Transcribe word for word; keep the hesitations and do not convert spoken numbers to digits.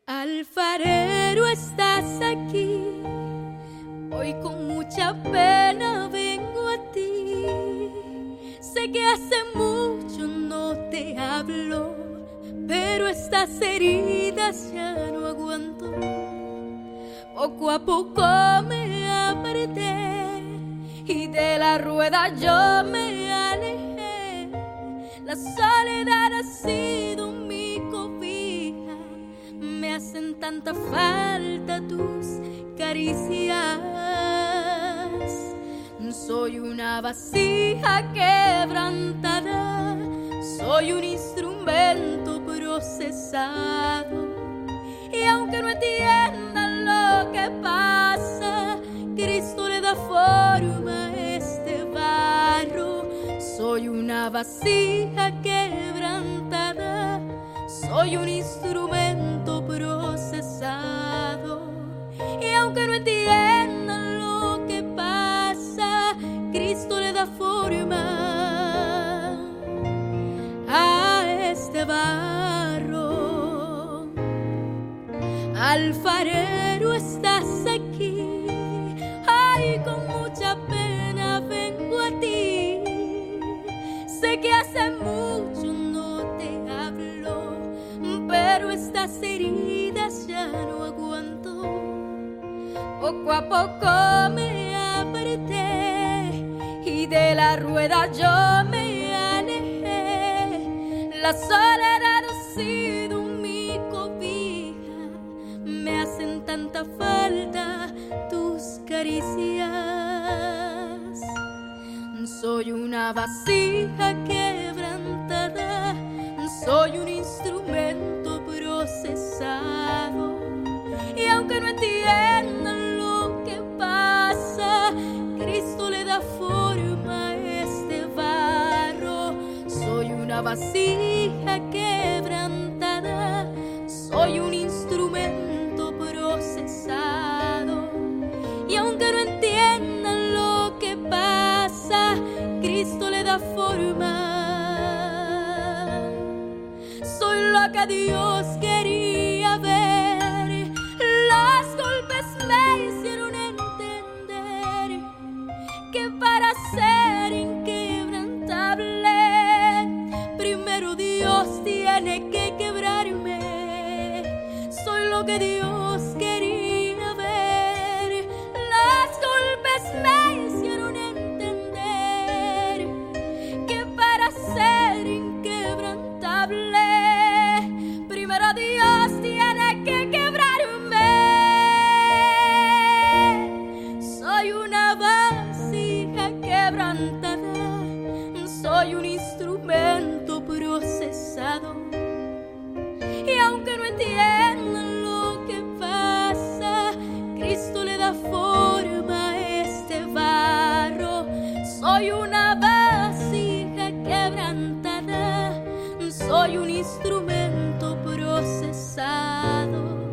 Alfarero, estás aquí, hoy con mucha pena vengo a ti. Sé que hace mucho no te hablo, pero estas heridas ya no aguanto. Poco a poco me apreté y de la rueda yo me alejé. La soledad ha sido mi cobija, me hacen tanta falta tus caricias. Soy una vasija quebrantada, soy un instrumento procesado. Y aunque no entiendan lo que pasa, Cristo le da forma a este barro. Soy una vasija quebrantada, soy un instrumento procesado. Y aunque no entiendan lo que pasa, Cristo le da forma a este barro. Alfarero, estás aquí, ay, con mucha pena vengo a ti. Sé que hace mucho no te hablo, pero estas heridas ya no aguanto. Poco a poco me apreté y de la rueda yo me alejé. La soledad ha sido mi cobija, me hacen tanta falta tus caricias. Soy una vasija quebrantada, soy un instrumento procesado. Y aunque no entiendan lo que pasa, Cristo le da forma a este barro. Soy una vasija quebrantada, soy un instrumento procesado. Y aunque no entiendan lo que pasa, Cristo le da forma. Soy lo que Dios quería ver. Los golpes me hicieron entender que para ser inquebrantable, primero Dios tiene que quebrarme. Soy lo que Dios quería ver. Los golpes me hicieron entender que para ser inquebrantable, primero Dios tiene que quebrarme. Soy una vasija quebrantada, soy un instrumento procesado. Y aunque no entiendan lo que pasa, Cristo le da forma a este barro. Soy una vasija quebrantada, soy un instrumento procesado.